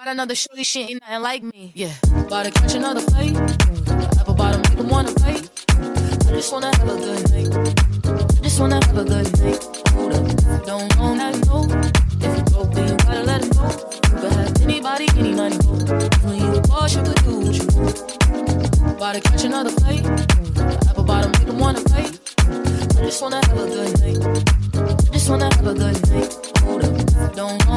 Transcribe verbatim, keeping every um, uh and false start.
Got another shorty, she ain't nothing like me. Yeah, about to catch another fight. The apple bottom make him wanna fight. I just wanna have a good night. Just wanna have a good night. Hold up, don't know now you know. If you broke, then you gotta let it go. You could have anybody, any money, go. When you a boss, you could do what you want. About to catch another fight. The apple bottom make him wanna fight. I just wanna have a good night. Just wanna have a good night. Hold up, don't know.